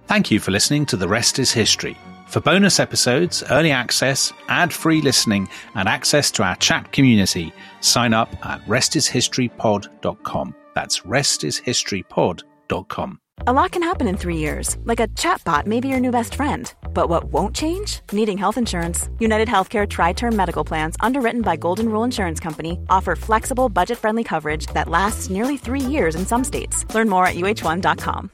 Thank you for listening to The Rest is History. For bonus episodes, early access, ad-free listening, and access to our chat community, sign up at restishistorypod.com. That's restishistorypod.com. A lot can happen in 3 years, like a chatbot may be your new best friend. But what won't change? Needing health insurance. United Healthcare Tri-Term Medical Plans, underwritten by Golden Rule Insurance Company, offer flexible, budget-friendly coverage that lasts nearly 3 years in some states. Learn more at uh1.com.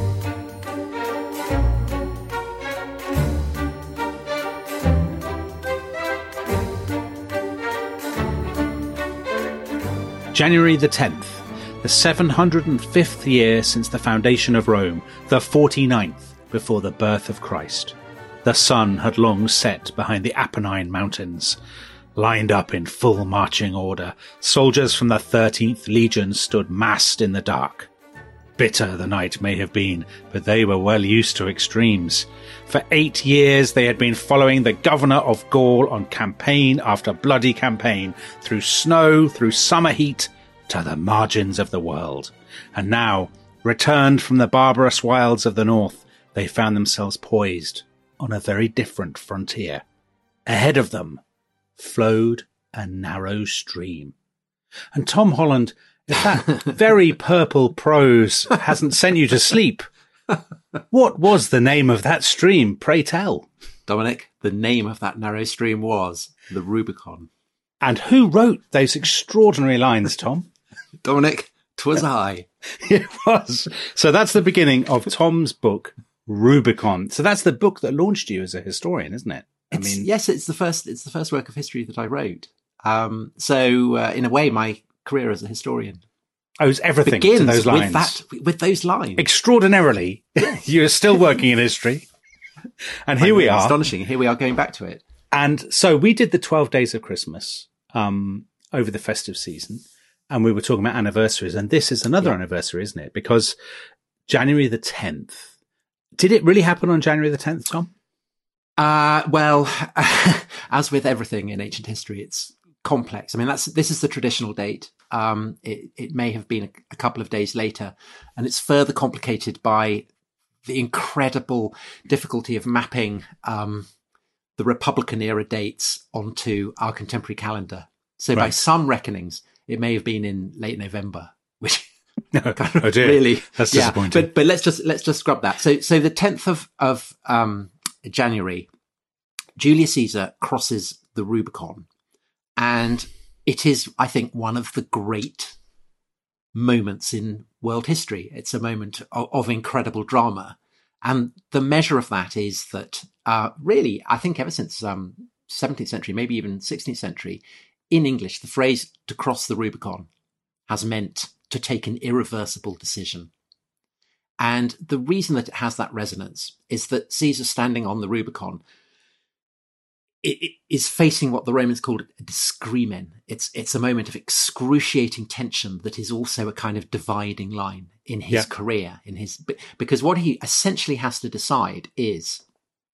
January the 10th, the 705th year since the foundation of Rome, the 49th before the birth of Christ. The sun had long set behind the Apennine Mountains. Lined up in full marching order, soldiers from the 13th Legion stood massed in the dark. Bitter the night may have been, but they were well used to extremes. For 8 years they had been following the governor of Gaul on campaign after bloody campaign, through snow, through summer heat, to the margins of the world. And now, returned from the barbarous wilds of the north, they found themselves poised on a very different frontier. Ahead of them flowed a narrow stream. And Tom Holland, if that very purple prose hasn't sent you to sleep, what was the name of that stream, pray tell? Dominic, the name of that narrow stream was the Rubicon. And who wrote those extraordinary lines, Tom? Dominic, 'twas I. It was. So that's the beginning of Tom's book, Rubicon. So that's the book that launched you as a historian, isn't it? Yes, it's the first work of history that I wrote. So in a way, my career as a historian owes everything begins to those lines. With those lines. Extraordinarily, you're still working in history. And here we are. Astonishing. Here we are going back to it. And so we did the 12 Days of Christmas over the festive season. And we were talking about anniversaries. And this is another anniversary, isn't it? Because January the 10th. Did it really happen on January the 10th, Tom? Well, as with everything in ancient history, it's complex. I mean, this is the traditional date. It may have been a couple of days later, and it's further complicated by the incredible difficulty of mapping the Republican era dates onto our contemporary calendar. So by some reckonings, it may have been in late November, which oh dear. Really, that's disappointing. But let's just scrub that. So the 10th of January, Julius Caesar crosses the Rubicon, and it is, I think, one of the great moments in world history. It's a moment of incredible drama. And the measure of that is that really, I think ever since 17th century, maybe even 16th century, in English, the phrase to cross the Rubicon has meant to take an irreversible decision. And the reason that it has that resonance is that Caesar standing on the Rubicon it is facing what the Romans called a discrimen. It's a moment of excruciating tension that is also a kind of dividing line in his career, because what he essentially has to decide is,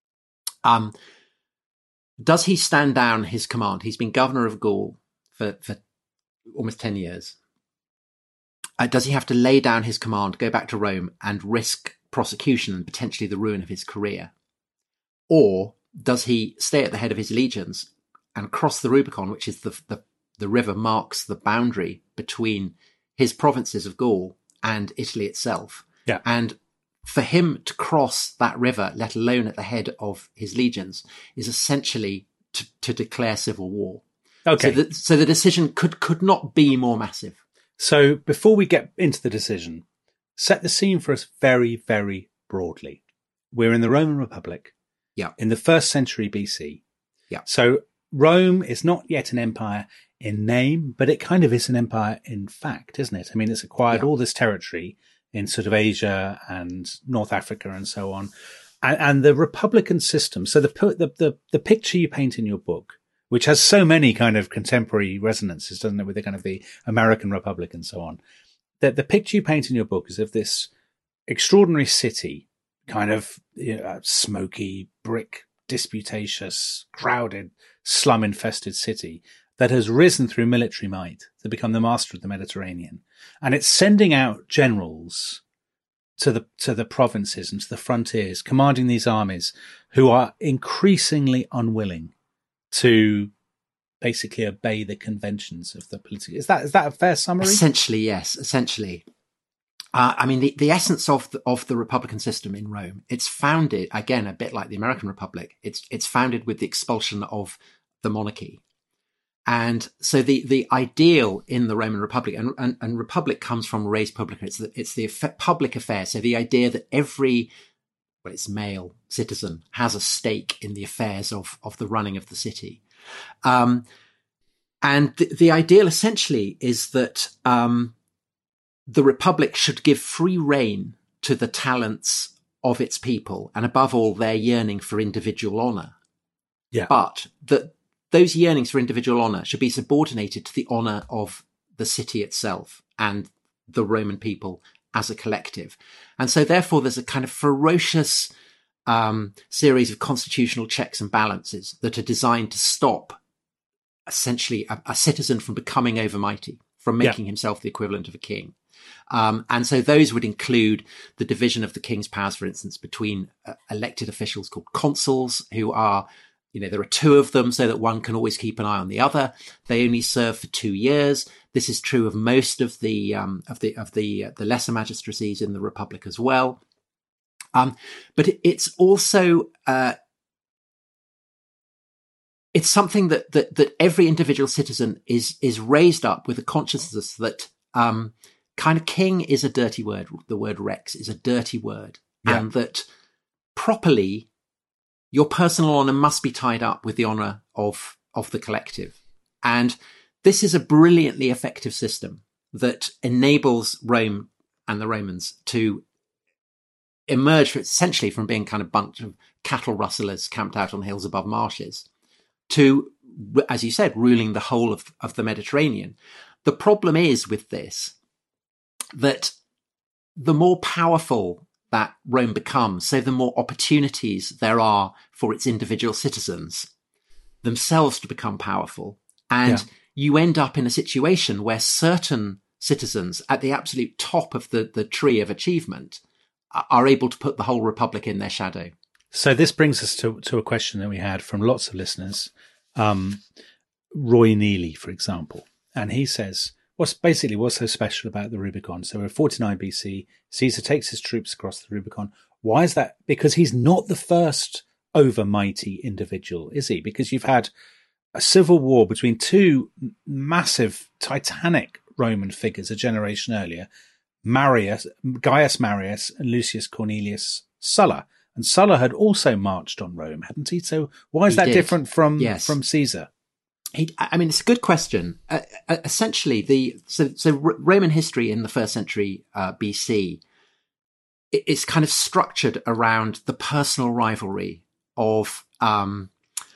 does he stand down his command? He's been governor of Gaul for almost 10 years. Does he have to lay down his command, go back to Rome and risk prosecution and potentially the ruin of his career? Or does he stay at the head of his legions and cross the Rubicon, which is the river marks the boundary between his provinces of Gaul and Italy itself? Yeah. And for him to cross that river, let alone at the head of his legions, is essentially to declare civil war. Okay. So the decision could not be more massive. So before we get into the decision, set the scene for us very, very broadly. We're in the Roman Republic. Yeah. In the 1st century BC. Yeah. So Rome is not yet an empire in name, but it kind of is an empire in fact, isn't it? I mean, it's acquired all this territory in sort of Asia and North Africa and so on. And the republican system. So the picture you paint in your book, which has so many kind of contemporary resonances, doesn't it, with the kind of the American Republic and so on, that the picture you paint in your book is of this extraordinary city, kind of smoky, brick, disputatious, crowded, slum-infested city that has risen through military might to become the master of the Mediterranean. And it's sending out generals to the provinces and to the frontiers, commanding these armies who are increasingly unwilling to basically obey the conventions of the political. Is that a fair summary? Essentially, yes. Essentially. I mean, the essence of the Republican system in Rome, it's founded, again, a bit like the American Republic, it's founded with the expulsion of the monarchy. And so the ideal in the Roman Republic, and Republic comes from res publica, it's the public affair. So the idea that every, it's male citizen has a stake in the affairs of the running of the city. And the ideal essentially is that the Republic should give free rein to the talents of its people, and above all, their yearning for individual honour. Yeah. But that those yearnings for individual honour should be subordinated to the honour of the city itself and the Roman people as a collective. And so therefore there's a kind of ferocious series of constitutional checks and balances that are designed to stop essentially a citizen from becoming overmighty, from making himself the equivalent of a king. And so those would include the division of the king's powers, for instance, between elected officials called consuls, who are, there are two of them so that one can always keep an eye on the other. They only serve for 2 years. This is true of most of the lesser magistracies in the Republic as well. But it's also, it's something that every individual citizen is raised up with a consciousness that, kind of king is a dirty word. The word rex is a dirty word. Yeah. And that properly, your personal honour must be tied up with the honour of the collective. And this is a brilliantly effective system that enables Rome and the Romans to emerge essentially from being kind of bunch of cattle rustlers camped out on hills above marshes to, as you said, ruling the whole of the Mediterranean. The problem is with this, that the more powerful that Rome becomes, so the more opportunities there are for its individual citizens themselves to become powerful. And you end up in a situation where certain citizens at the absolute top of the tree of achievement are able to put the whole Republic in their shadow. So this brings us to a question that we had from lots of listeners. Roy Neely, for example, and he says, what's so special about the Rubicon? So we're 49 BC, Caesar takes his troops across the Rubicon. Why is that? Because he's not the first overmighty individual, is he? Because you've had a civil war between two massive, titanic Roman figures a generation earlier, Gaius Marius and Lucius Cornelius Sulla. And Sulla had also marched on Rome, hadn't he? So why is that different from Caesar? It's a good question. Essentially, so Roman history in the first century BC is kind of structured around the personal rivalry of kind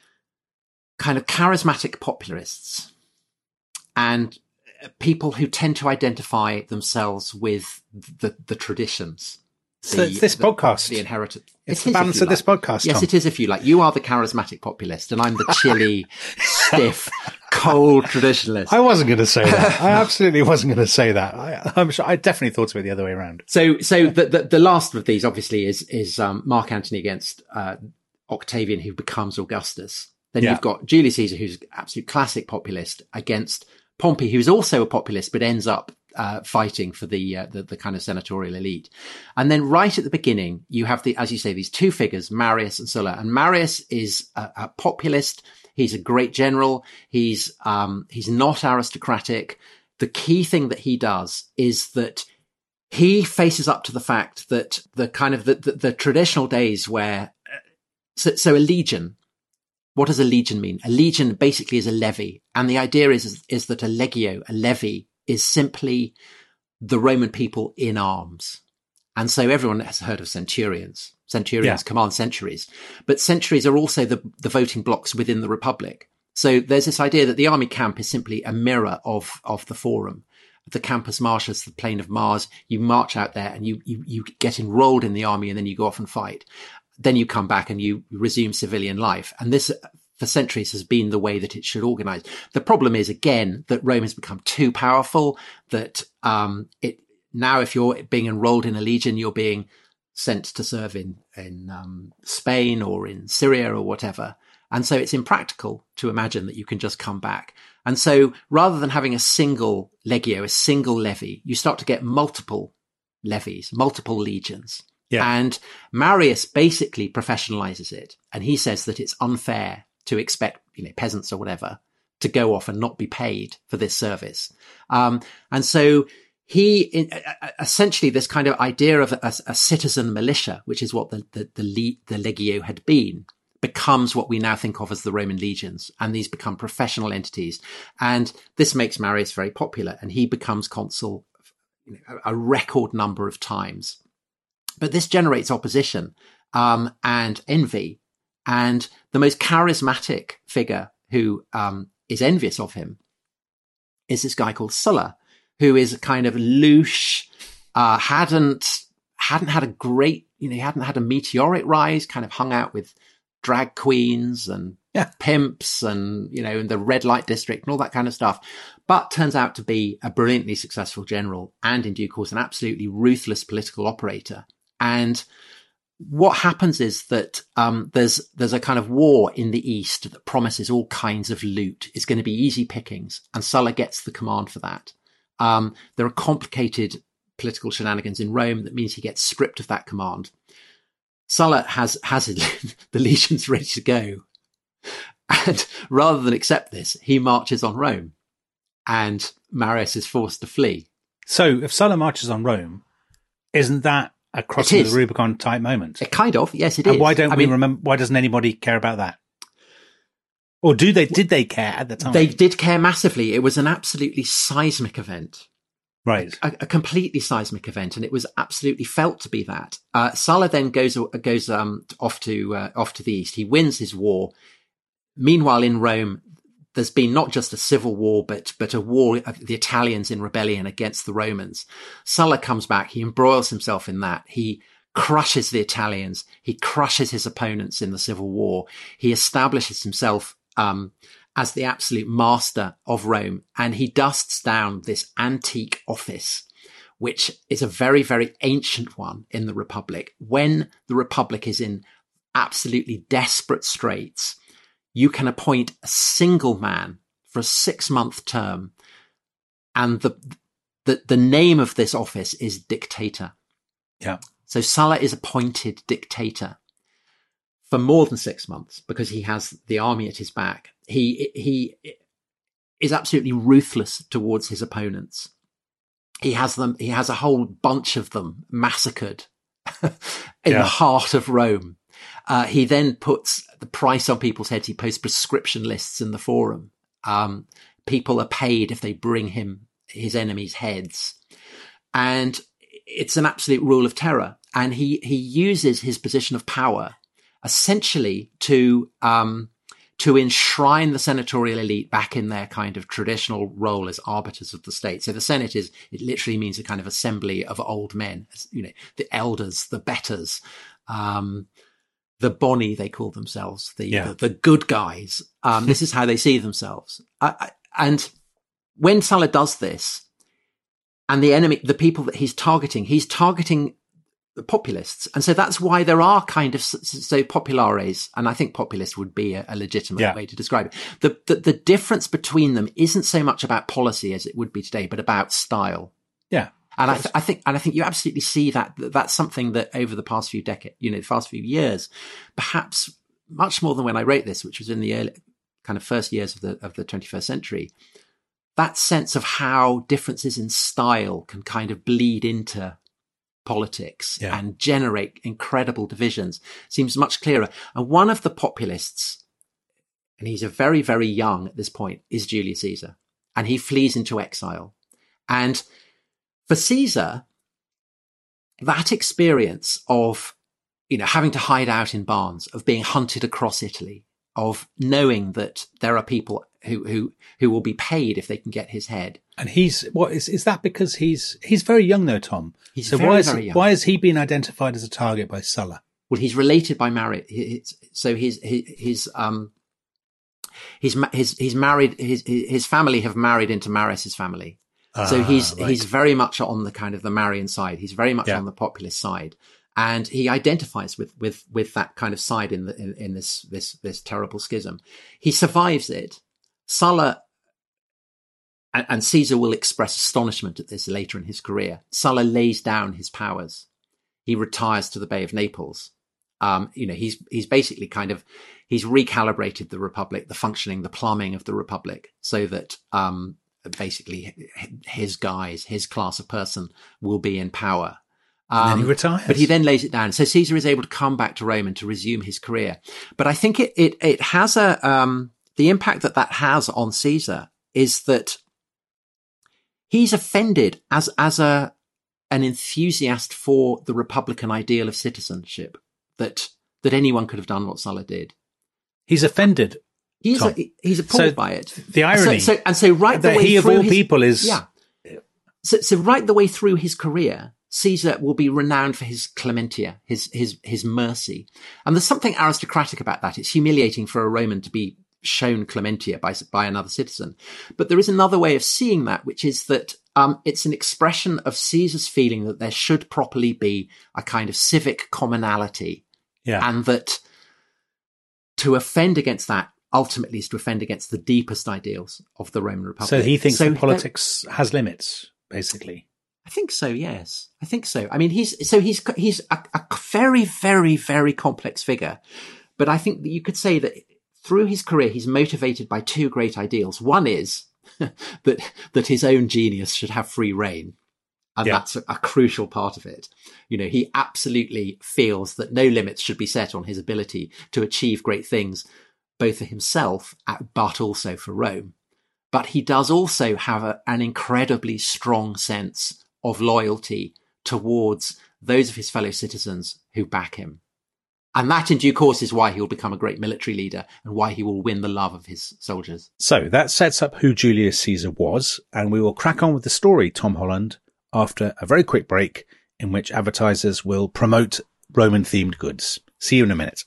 of charismatic populists and people who tend to identify themselves with the traditions. So it's this podcast. The inherited. It's the balance of this podcast, Yes, Tom. it is, if you like. You are the charismatic populist and I'm the chilly, stiff, cold traditionalist. I wasn't going to say that. I absolutely wasn't going to say that. I'm sure I definitely thought of it the other way around. So the last of these obviously is Mark Antony against Octavian, who becomes Augustus. Then you've got Julius Caesar, who's an absolute classic populist, against Pompey, who's also a populist, but ends up fighting for the kind of senatorial elite. And then right at the beginning, you have as you say, these two figures, Marius and Sulla. And Marius is a populist. He's a great general. He's not aristocratic. The key thing that he does is that he faces up to the fact that the kind of the traditional days where, so a legion, what does a legion mean? A legion basically is a levy. And the idea is that a legio, a levy, is simply the Roman people in arms. And so everyone has heard of centurions. Centurions command centuries. But centuries are also the voting blocks within the Republic. So there's this idea that the army camp is simply a mirror of the forum. The Campus Martius, the plain of Mars. You march out there and you get enrolled in the army and then you go off and fight. Then you come back and you resume civilian life. And this, for centuries, has been the way that it should organize. The problem is, again, that Rome has become too powerful, that now if you're being enrolled in a legion, you're being sent to serve in Spain or in Syria or whatever. And so it's impractical to imagine that you can just come back. And so rather than having a single legio, a single levy, you start to get multiple levies, multiple legions. Yeah. And Marius basically professionalizes it. And he says that it's unfair to expect, peasants or whatever to go off and not be paid for this service. And so he essentially this kind of idea of a citizen militia, which is what the legio had been, becomes what we now think of as the Roman legions, and these become professional entities. And this makes Marius very popular, and he becomes consul a record number of times. But this generates opposition and envy, and the most charismatic figure who is envious of him is this guy called Sulla, who is a kind of louche, hadn't had a great, he hadn't had a meteoric rise, kind of hung out with drag queens and pimps and, in the red light district and all that kind of stuff, but turns out to be a brilliantly successful general and in due course an absolutely ruthless political operator. And what happens is that there's a kind of war in the East that promises all kinds of loot. It's going to be easy pickings, and Sulla gets the command for that. There are complicated political shenanigans in Rome that means he gets stripped of that command. Sulla has the legions ready to go. And rather than accept this, he marches on Rome, and Marius is forced to flee. So if Sulla marches on Rome, isn't that a crossing of the Rubicon type moment? Kind of, yes, it is. And why don't we remember? Why doesn't anybody care about that? Or did they care at the time? They did care massively. It was an absolutely seismic event. Right. A completely seismic event, and it was absolutely felt to be that. Sulla then goes off to the east. He wins his war. Meanwhile, in Rome, there's been not just a civil war, but a war of the Italians in rebellion against the Romans. Sulla comes back. He embroils himself in that. He crushes the Italians. He crushes his opponents in the civil war. He establishes himself as the absolute master of Rome, and he dusts down this antique office, which is a very, very ancient one in the Republic. When the Republic is in absolutely desperate straits, you can appoint a single man for a 6-month term, and the name of this office is dictator. Yeah. So Sulla is appointed dictator for more than 6 months because he has the army at his back. He is absolutely ruthless towards his opponents. He has a whole bunch of them massacred in the heart of Rome. He then puts the price on people's heads. He posts prescription lists in the forum. People are paid if they bring him his enemies' heads. And it's an absolute rule of terror. And he uses his position of power essentially to enshrine the senatorial elite back in their kind of traditional role as arbiters of the state. So the Senate it literally means a kind of assembly of old men, the elders, the betters, the boni, they call themselves, the good guys. This is how they see themselves. And when Sulla does this, and the enemy, the people that he's targeting the populists. And so that's why there are kind of, so populares, and I think populist would be a legitimate way to describe it. The difference between them isn't so much about policy as it would be today, but about style. Yeah. And I think you absolutely see that's something that over the past few decades, the past few years, perhaps much more than when I wrote this, which was in the early kind of first years of the 21st century, that sense of how differences in style can kind of bleed into politics and generate incredible divisions seems much clearer. And one of the populists, and he's a very, very young at this point, is Julius Caesar. And he flees into exile. And for Caesar, that experience of, having to hide out in barns, of being hunted across Italy, of knowing that there are people who will be paid if they can get his head. And is that because he's very young though, Tom? He's so very young. Why has he been identified as a target by Sulla? Well, he's related by marriage. So he's married. His family have married into Marius's family, So he's very much on the kind of the Marian side. He's very much on the populist side. And he identifies with that kind of side in this terrible schism. He survives it. Sulla, and Caesar will express astonishment at this later in his career. Sulla lays down his powers. He retires to the Bay of Naples. He's basically he's recalibrated the Republic, the functioning, the plumbing of the Republic, so that basically his guys, his class of person will be in power. And then he retires. But he then lays it down. So Caesar is able to come back to Rome and to resume his career. But I think it has the impact that has on Caesar is that he's offended as an enthusiast for the Republican ideal of citizenship, that anyone could have done what Sulla did. He's offended. He's appalled by it. The irony. So right the that way he of through all people is. Yeah. So right the way through his career, Caesar will be renowned for his clementia, his mercy. And there's something aristocratic about that. It's humiliating for a Roman to be shown clementia by another citizen. But there is another way of seeing that, which is that it's an expression of Caesar's feeling that there should properly be a kind of civic commonality. Yeah. And that to offend against that ultimately is to offend against the deepest ideals of the Roman Republic. So he thinks that politics has limits, basically. I think so. Yes, I think so. I mean, he's a very, very, very complex figure, but I think that you could say that through his career, he's motivated by two great ideals. One is that his own genius should have free reign. And that's a crucial part of it. He absolutely feels that no limits should be set on his ability to achieve great things, both for himself, but also for Rome. But he does also have an incredibly strong sense of loyalty towards those of his fellow citizens who back him. And that in due course is why he will become a great military leader and why he will win the love of his soldiers. So that sets up who Julius Caesar was, and we will crack on with the story, Tom Holland, after a very quick break in which advertisers will promote Roman-themed goods. See you in a minute.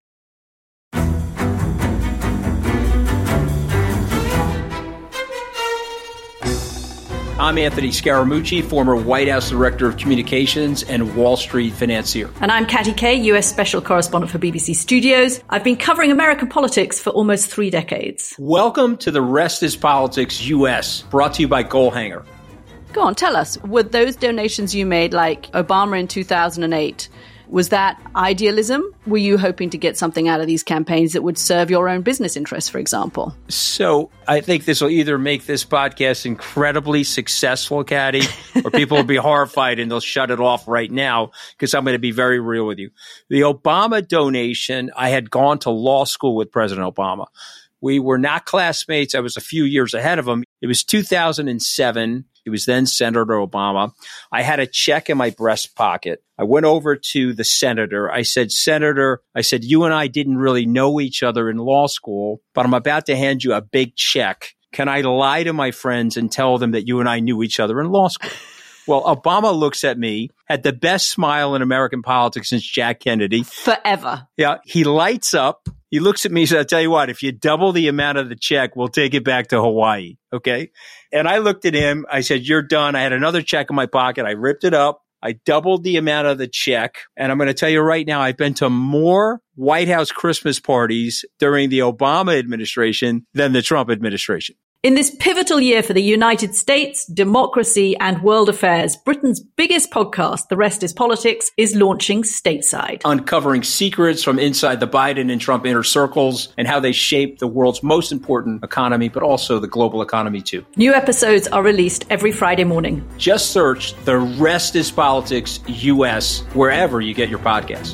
I'm Anthony Scaramucci, former White House Director of Communications and Wall Street financier. And I'm Katty Kay, US Special Correspondent for BBC Studios. I've been covering American politics for almost 3 decades. Welcome to The Rest is Politics US, brought to you by Goalhanger. Go on, tell us, were those donations you made, like Obama in 2008, was that idealism? Were you hoping to get something out of these campaigns that would serve your own business interests, for example? So I think this will either make this podcast incredibly successful, Katty, or people will be horrified and they'll shut it off right now because I'm going to be very real with you. The Obama donation, I had gone to law school with President Obama. We were not classmates. I was a few years ahead of him. It was 2007. It was then Senator Obama. I had a check in my breast pocket. I went over to the senator. I said, Senator, you and I didn't really know each other in law school, but I'm about to hand you a big check. Can I lie to my friends and tell them that you and I knew each other in law school? Well, Obama looks at me, had the best smile in American politics since Jack Kennedy. Forever. Yeah. He lights up. He looks at me and says, I'll tell you what, if you double the amount of the check, we'll take it back to Hawaii. Okay. And I looked at him. I said, you're done. I had another check in my pocket. I ripped it up. I doubled the amount of the check. And I'm going to tell you right now, I've been to more White House Christmas parties during the Obama administration than the Trump administration. In this pivotal year for the United States, democracy, and world affairs, Britain's biggest podcast, The Rest is Politics, is launching stateside. Uncovering secrets from inside the Biden and Trump inner circles and how they shape the world's most important economy, but also the global economy too. New episodes are released every Friday morning. Just search The Rest is Politics US wherever you get your podcasts.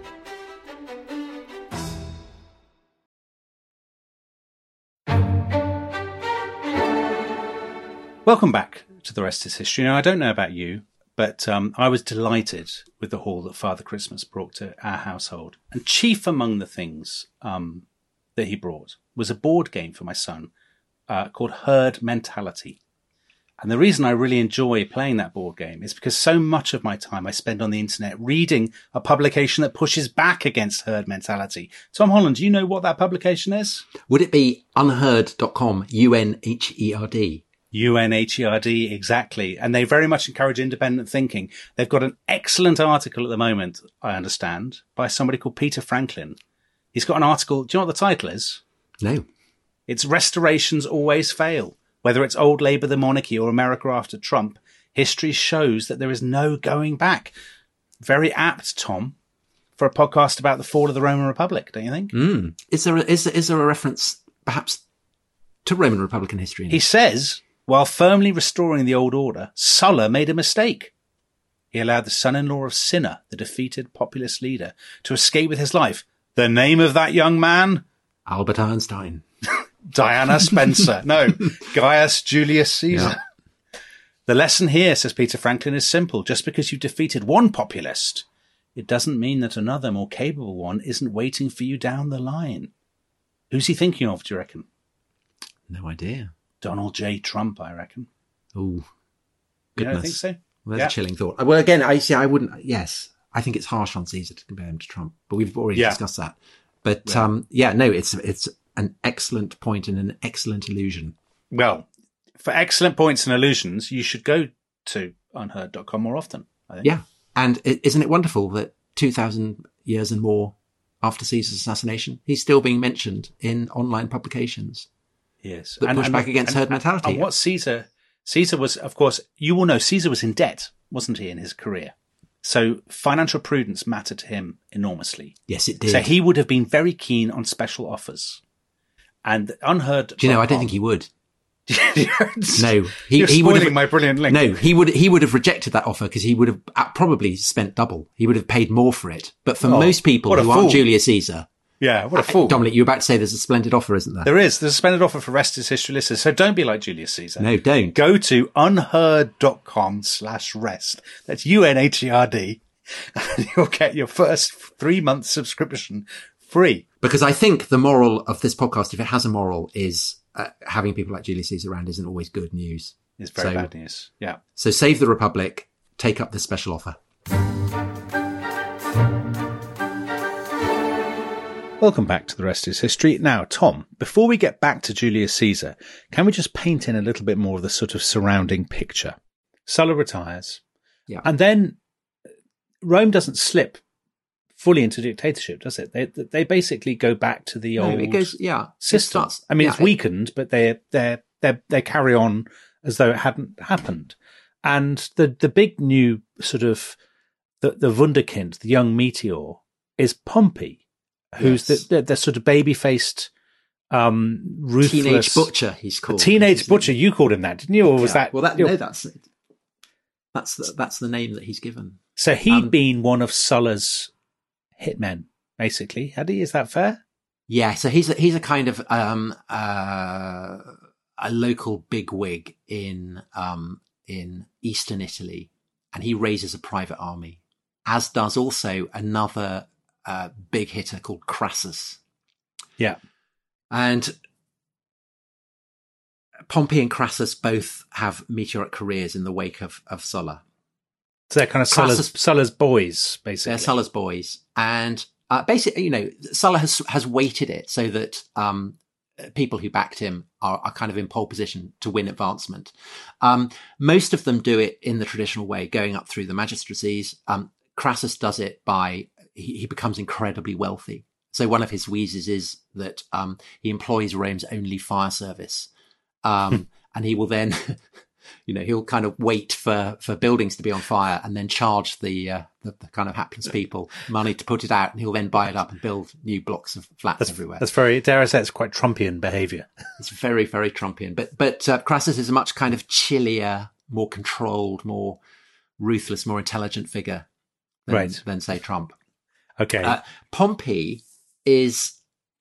Welcome back to The Rest is History. Now, I don't know about you, but I was delighted with the haul that Father Christmas brought to our household. And chief among the things that he brought was a board game for my son called Herd Mentality. And the reason I really enjoy playing that board game is because so much of my time I spend on the internet reading a publication that pushes back against herd mentality. Tom Holland, do you know what that publication is? Would it be unheard.com, UNHERD? UNHERD, exactly. And they very much encourage independent thinking. They've got an excellent article at the moment, I understand, by somebody called Peter Franklin. He's got an article. Do you know what the title is? No. It's Restorations Always Fail. Whether it's old Labour, the monarchy, or America after Trump, history shows that there is no going back. Very apt, Tom, for a podcast about the fall of the Roman Republic, don't you think? Is there a reference, perhaps, to Roman Republican history? He says, while firmly restoring the old order, Sulla made a mistake. He allowed the son-in-law of Cinna, the defeated populist leader, to escape with his life. The name of that young man? Albert Einstein. Diana Spencer. No, Gaius Julius Caesar. Yeah. The lesson here, says Peter Franklin, is simple. Just because you defeated one populist, it doesn't mean that another, more capable one isn't waiting for you down the line. Who's he thinking of, do you reckon? No idea. Donald J. Trump, I reckon. Oh, goodness. You don't think so? Well, that's a chilling thought. Well, again, I wouldn't. Yes, I think it's harsh on Caesar to compare him to Trump, but we've already discussed that. But no, it's an excellent point and an excellent illusion. Well, for excellent points and illusions, you should go to unheard.com more often, I think. Yeah. And isn't it wonderful that 2,000 years and more after Caesar's assassination, he's still being mentioned in online publications? Yes. That push back against herd mentality. And what Caesar was, of course, you will know, Caesar was in debt, wasn't he, in his career? So financial prudence mattered to him enormously. Yes, it did. So he would have been very keen on special offers. And Unheard. Do you know, I don't think he would. No, you're he spoiling my brilliant link. No, he would have rejected that offer because he would have probably spent double. He would have paid more for it. But for most people who aren't Julius Caesar, what a fool! Dominic, you're about to say there's a splendid offer, isn't there? There's a splendid offer for Rest is History listeners. So don't be like Julius Caesar. No, don't. Go to unheard.com/rest. That's UNHERD, and you'll get your first 3-month subscription free. Because I think the moral of this podcast, if it has a moral, is having people like Julius Caesar around isn't always good news. It's very bad news. Yeah. So save the Republic, take up this special offer. Welcome back to The Rest is History. Now, Tom, before we get back to Julius Caesar, can we just paint in a little bit more of the sort of surrounding picture? Sulla retires. Yeah. And then Rome doesn't slip fully into dictatorship, does it? They basically go back to the old system. It's weakened, but they carry on as though it hadn't happened. And the big new sort of the wunderkind, the young meteor, is Pompey, who's the sort of baby-faced, ruthless teenage butcher. He's called teenage butcher. You called him that, didn't you? Or was that? Well, that's the name that he's given. So he'd been one of Sulla's hitmen, basically. Is that fair? Yeah. So he's a kind of a local bigwig in Eastern Italy, and he raises a private army, as does also another big hitter called Crassus. Yeah. And Pompey and Crassus both have meteoric careers in the wake of Sulla. So they're kind of Sulla's boys, basically. They're Sulla's boys. And basically, Sulla has weighted it so that people who backed him are kind of in pole position to win advancement. Most of them do it in the traditional way, going up through the magistracies. Crassus does it by he becomes incredibly wealthy. So one of his wheezes is that he employs Rome's only fire service. And he will then, he'll kind of wait for buildings to be on fire and then charge the kind of hapless people money to put it out. And he'll then buy it up and build new blocks of flats everywhere. That's very, dare I say, it's quite Trumpian behavior. It's very, very Trumpian. But Crassus is a much kind of chillier, more controlled, more ruthless, more intelligent figure than say, Trump. Okay. Pompey is,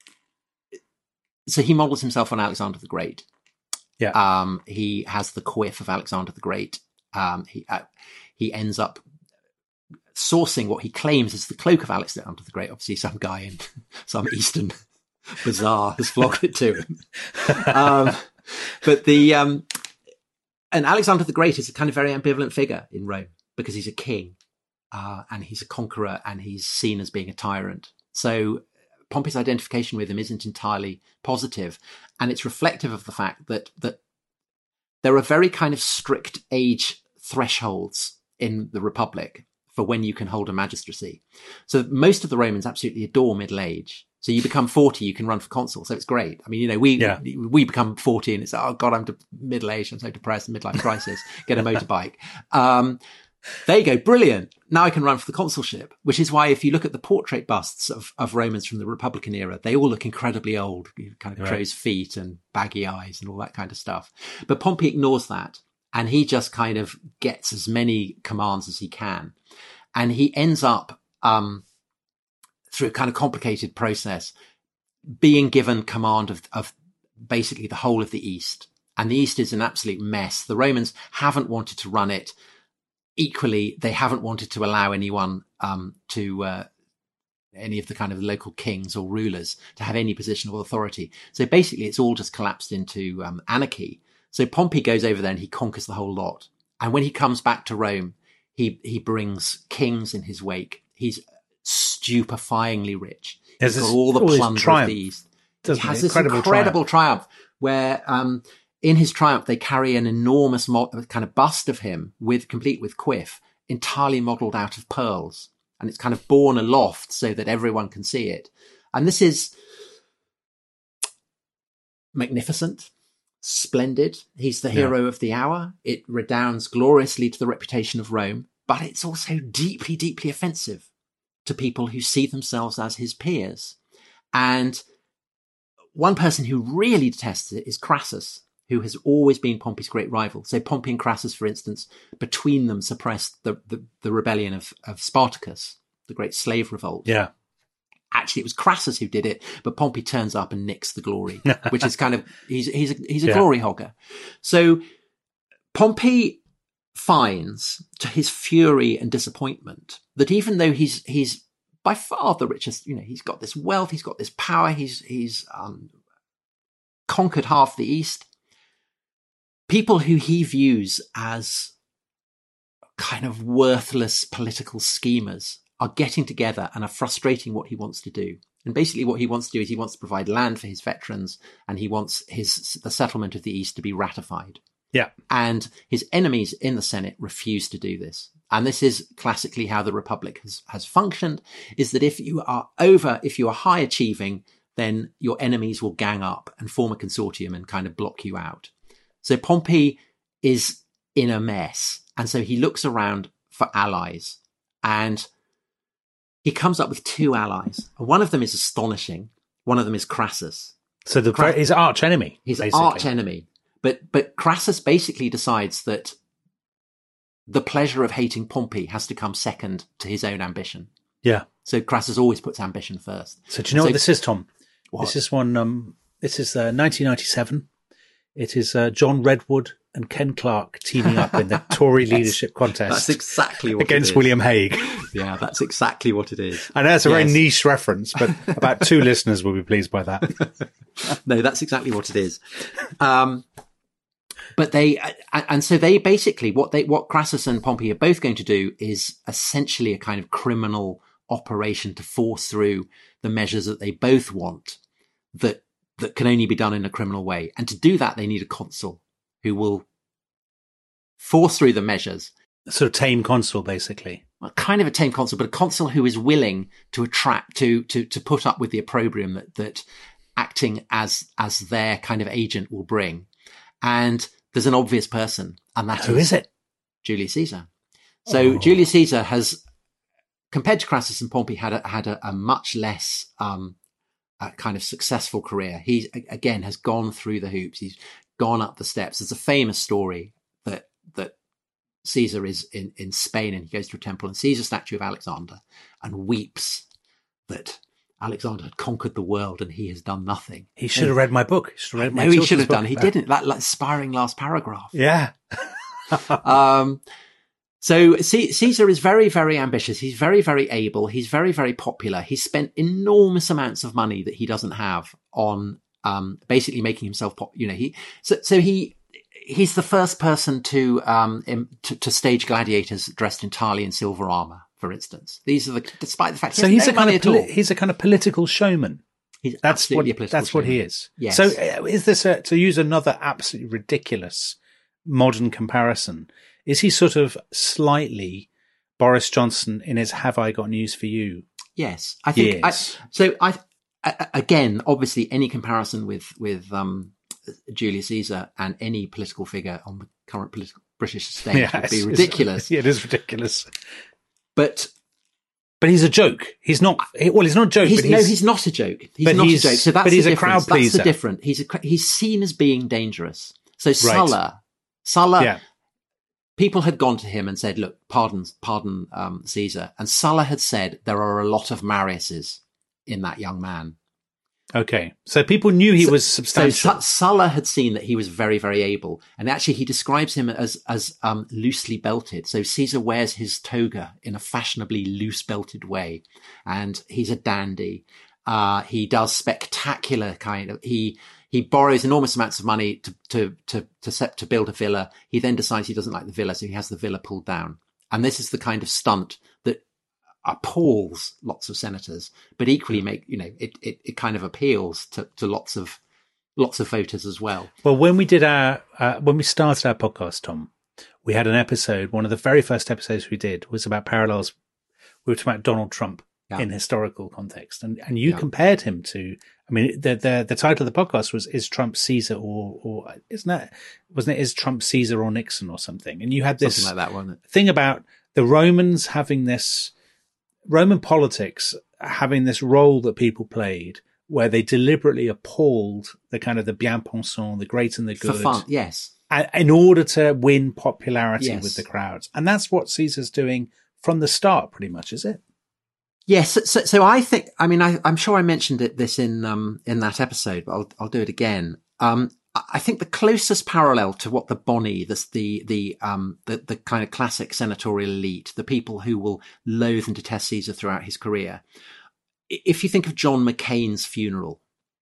so he models himself on Alexander the Great. Yeah. He has the quiff of Alexander the Great. He ends up sourcing what he claims is the cloak of Alexander the Great. Obviously, some guy in some Eastern bazaar has flogged it to him. And Alexander the Great is a kind of very ambivalent figure in Rome because he's a king, and he's a conqueror, and he's seen as being a tyrant. So Pompey's identification with him isn't entirely positive, and it's reflective of the fact that there are very kind of strict age thresholds in the Republic for when you can hold a magistracy. So most of the Romans absolutely adore middle age. So you become 40, you can run for consul. So it's great. I mean, we become 40 and it's, oh God, I'm middle aged. I'm so depressed, midlife crisis, get a motorbike. There you go. Brilliant. Now I can run for the consulship, which is why if you look at the portrait busts of Romans from the Republican era, they all look incredibly old, kind of crow's feet and baggy eyes and all that kind of stuff. But Pompey ignores that. And he just kind of gets as many commands as he can. And he ends up, through a kind of complicated process, being given command of basically the whole of the East. And the East is an absolute mess. The Romans haven't wanted to run it. Equally, they haven't wanted to allow anyone any of the kind of local kings or rulers to have any position of authority. So basically, it's all just collapsed into anarchy. So Pompey goes over there and he conquers the whole lot. And when he comes back to Rome, he brings kings in his wake. He's stupefyingly rich. He's got all the plunder of the East. He has this incredible triumph where in his triumph, they carry an enormous kind of bust of him complete with quiff, entirely modelled out of pearls. And it's kind of borne aloft so that everyone can see it. And this is magnificent, splendid. He's the hero of the hour. It redounds gloriously to the reputation of Rome, but it's also deeply, deeply offensive to people who see themselves as his peers. And one person who really detests it is Crassus, who has always been Pompey's great rival. So Pompey and Crassus, for instance, between them suppressed the rebellion of Spartacus, the great slave revolt. Yeah. Actually, it was Crassus who did it, but Pompey turns up and nicks the glory, which is kind of, he's a glory hogger. So Pompey finds, to his fury and disappointment, that even though he's by far the richest, he's got this wealth, he's got this power, he's conquered half the East, people who he views as kind of worthless political schemers are getting together and are frustrating what he wants to do. And basically what he wants to do is he wants to provide land for his veterans, and he wants the settlement of the East to be ratified. Yeah. And his enemies in the Senate refuse to do this. And this is classically how the Republic has functioned, is that if you are high achieving, then your enemies will gang up and form a consortium and kind of block you out. So Pompey is in a mess. And so he looks around for allies, and he comes up with two allies. One of them is astonishing. One of them is Crassus. So his arch enemy. His arch enemy. But Crassus basically decides that the pleasure of hating Pompey has to come second to his own ambition. Yeah. So Crassus always puts ambition first. So do you know what this is, Tom? What? This is 1997. It is John Redwood and Ken Clarke teaming up in the Tory leadership contest. That's exactly what against it is. William Hague. Yeah, that's exactly what it is. I know it's a very niche reference, but about 2 listeners will be pleased by that. No, that's exactly what it is. But they basically what Crassus and Pompey are both going to do is essentially a kind of criminal operation to force through the measures that they both want that can only be done in a criminal way. And to do that, they need a consul who will force through the measures. A sort of tame consul, basically. Well, kind of a tame consul, but a consul who is willing to attract, to put up with the opprobrium that acting as their kind of agent will bring. And there's an obvious person, and that Who is it? Julius Caesar. So Julius Caesar has, compared to Crassus and Pompey, had a much less kind of successful career. He again has gone through the hoops. He's gone up the steps. There's a famous story that Caesar is in Spain, and he goes to a temple and sees a statue of Alexander and weeps that Alexander had conquered the world and he has done nothing. He should have read my book. He should have read my he should have book. done. He didn't. That inspiring last paragraph. Yeah. So Caesar is very, very ambitious. He's very, very able. He's very, very popular. He's spent enormous amounts of money that he doesn't have on basically making himself he's the first person to stage gladiators dressed entirely in silver armor, for instance. These are despite the fact he's a kind of political showman. He's absolutely a political showman. That's what he is. Yes. So is this to use another absolutely ridiculous modern comparison, is he sort of slightly Boris Johnson in his "Have I got news for you"? Yes, I think. Yes. Again, obviously, any comparison with Julius Caesar and any political figure on the current British stage would be ridiculous. It is ridiculous. But he's a joke. He's not. Well, he's not a joke. He's not a joke. He's not a joke. So that's he's the a crowd difference. pleaser. That's the difference. He's seen as being dangerous. So Sulla, Yeah. people had gone to him and said, "Look, pardon, Caesar." And Sulla had said there are a lot of Mariuses in that young man. Okay, so people knew he was substantial. So Sulla had seen that he was very, very able, and actually he describes him as loosely belted. So Caesar wears his toga in a fashionably loose belted way, and he's a dandy. He does spectacular kind of. He borrows enormous amounts of money to build a villa. He then decides he doesn't like the villa, so he has the villa pulled down. And this is the kind of stunt that appalls lots of senators, but equally it kind of appeals to lots of voters as well. Well, when we did when we started our podcast, Tom, we had an episode. One of the very first episodes we did was about parallels. We were talking about Donald Trump in historical context, and you compared him to. I mean, the title of the podcast was "Is Trump Caesar or wasn't it Is Trump Caesar or Nixon or something?" And you had this something like that, wasn't it? Thing about the Romans having this. Roman politics having this role that people played where they deliberately appalled the kind of the bien pensant, the great and the good. For fun, yes. In order to win popularity Yes. with the crowds. And that's what Caesar's doing from the start, pretty much, is it? Yes. So I think, I mean, I'm sure I mentioned this in that episode, but I'll do it again. I think the closest parallel to what the Boni, the kind of classic senatorial elite, the people who will loathe and detest Caesar throughout his career. If you think of John McCain's funeral,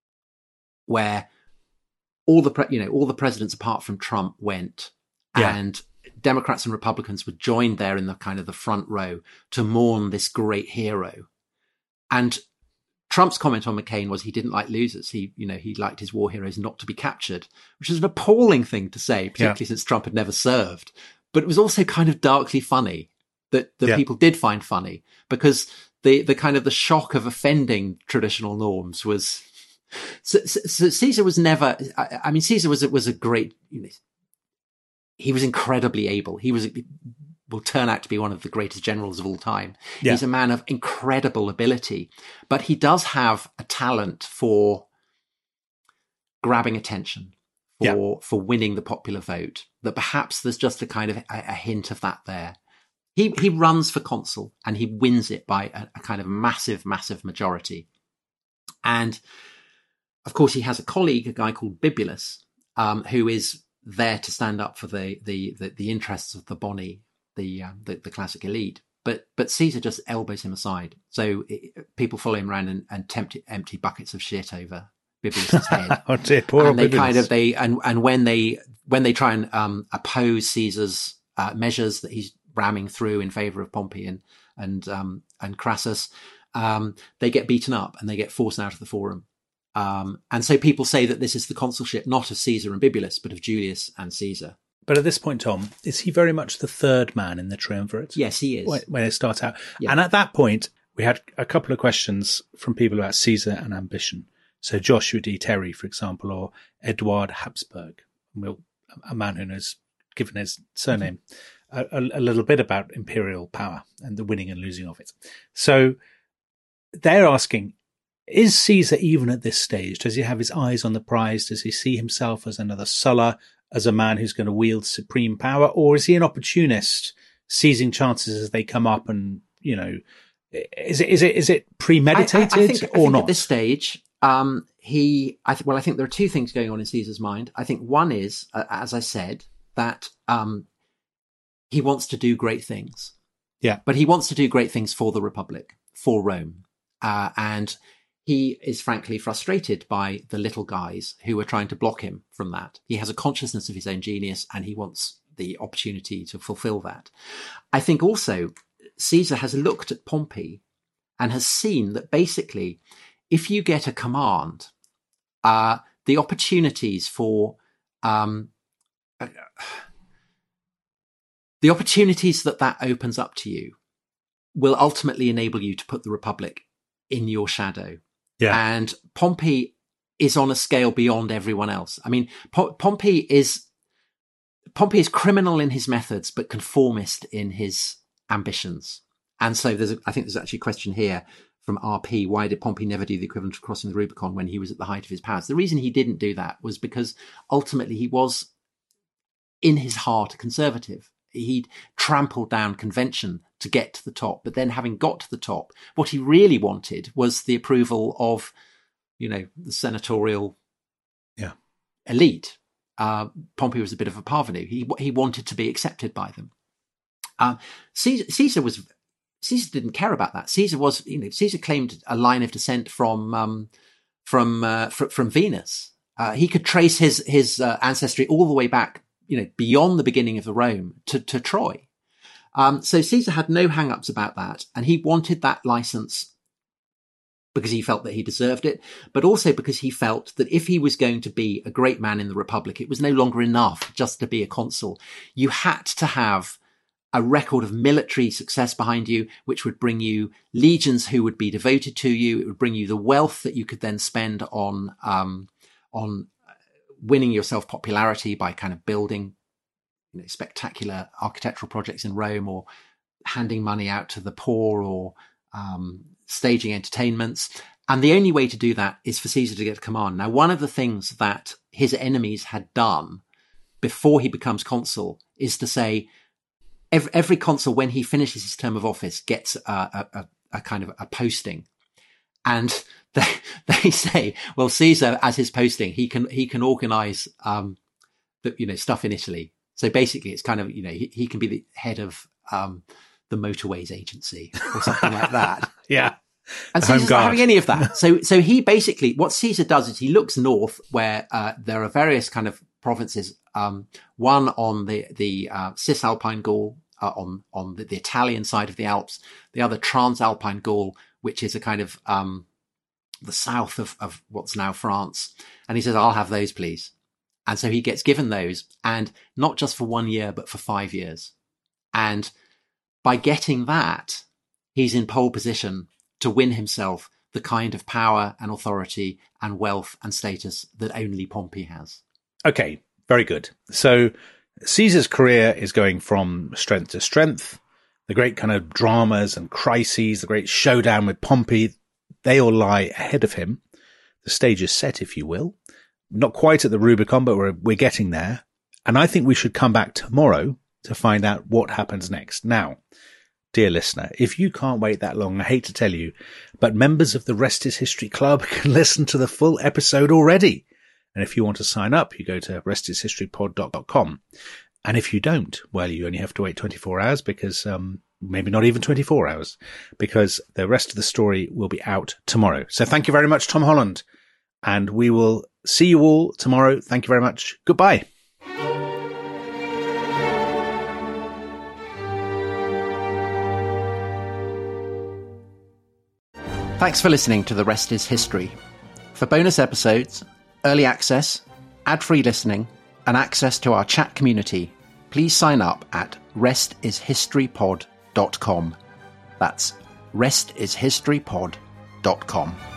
where all the presidents apart from Trump went, and Democrats and Republicans were joined there in the kind of the front row to mourn this great hero. And Trump's comment on McCain was he didn't like losers. He liked his war heroes not to be captured, which is an appalling thing to say, particularly since Trump had never served. But it was also kind of darkly funny that people did find funny, because the kind of the shock of offending traditional norms was. So Caesar was never. I mean, Caesar was a great. He was incredibly able. He will turn out to be one of the greatest generals of all time. Yeah. He's a man of incredible ability, but he does have a talent for grabbing attention, for winning the popular vote, that perhaps there's just a kind of a hint of that there. He runs for consul and he wins it by a kind of massive, massive majority. And of course he has a colleague, a guy called Bibulus, who is there to stand up for the interests of the Boni, the classic elite, but Caesar just elbows him aside. So people follow him around and empty buckets of shit over Bibulus's head. Oh dear, poor and they Bibulus. and when they try and oppose Caesar's measures that he's ramming through in favor of Pompey and Crassus, they get beaten up and they get forced out of the forum. And so people say that this is the consulship not of Caesar and Bibulus, but of Julius and Caesar. But at this point, Tom, is he very much the third man in the triumvirate? Yes, he is. When they start out. Yeah. And at that point, we had a couple of questions from people about Caesar and ambition. So Joshua D. Terry, for example, or Eduard Habsburg, a man who has given his surname a little bit about imperial power and the winning and losing of it. So they're asking, is Caesar even at this stage? Does he have his eyes on the prize? Does he see himself as another Sulla, as a man who's going to wield supreme power? Or is he an opportunist, seizing chances as they come up? And, is it premeditated I think not? At this stage, I think there are two things going on in Caesar's mind. I think one is, as I said, that he wants to do great things. Yeah. But he wants to do great things for the Republic, for Rome. And he is frankly frustrated by the little guys who are trying to block him from that. He has a consciousness of his own genius and he wants the opportunity to fulfill that. I think also Caesar has looked at Pompey and has seen that basically if you get a command, the opportunities for the opportunities that opens up to you will ultimately enable you to put the Republic in your shadow. Yeah. And Pompey is on a scale beyond everyone else. I mean, Pompey is criminal in his methods, but conformist in his ambitions. And so I think there's actually a question here from RP. Why did Pompey never do the equivalent of crossing the Rubicon when he was at the height of his powers? The reason he didn't do that was because ultimately he was in his heart a conservative. He'd trampled down convention to get to the top. But then having got to the top, what he really wanted was the approval of, the senatorial elite. Pompey was a bit of a parvenu. He wanted to be accepted by them. Caesar didn't care about that. Caesar claimed a line of descent from Venus. He could trace his ancestry all the way back, beyond the beginning of the Rome to Troy. So Caesar had no hang-ups about that, and he wanted that license because he felt that he deserved it, but also because he felt that if he was going to be a great man in the Republic, it was no longer enough just to be a consul. You had to have a record of military success behind you, which would bring you legions who would be devoted to you. It would bring you the wealth that you could then spend on winning yourself popularity by kind of building spectacular architectural projects in Rome, or handing money out to the poor, or staging entertainments. And the only way to do that is for Caesar to get command. Now, one of the things that his enemies had done before he becomes consul is to say every consul, when he finishes his term of office, gets a kind of a posting. And they say, well, Caesar, as his posting, he can organize stuff in Italy. So basically, it's kind of he can be the head of the motorways agency or something like that. Yeah. And Caesar's not having any of that. So he basically, what Caesar does is he looks north, where there are various kind of provinces. One on the Cisalpine Gaul, on the Italian side of the Alps. The other Transalpine Gaul, which is a kind of the south of what's now France. And he says, I'll have those, please. And so he gets given those, and not just for 1 year, but for 5 years. And by getting that, he's in pole position to win himself the kind of power and authority and wealth and status that only Pompey has. Okay, very good. So Caesar's career is going from strength to strength. The great kind of dramas and crises, the great showdown with Pompey, they all lie ahead of him. The stage is set, if you will. Not quite at the Rubicon, but we're getting there. And I think we should come back tomorrow to find out what happens next. Now, dear listener, if you can't wait that long, I hate to tell you, but members of the Rest is History Club can listen to the full episode already. And if you want to sign up, you go to restishistorypod.com. And if you don't, well, you only have to wait 24 hours because, maybe not even 24 hours, because the rest of the story will be out tomorrow. So thank you very much, Tom Holland. And we will see you all tomorrow. Thank you very much. Goodbye. Thanks for listening to The Rest is History. For bonus episodes, early access, ad-free listening, and access to our chat community, please sign up at restishistorypod.com. That's restishistorypod.com.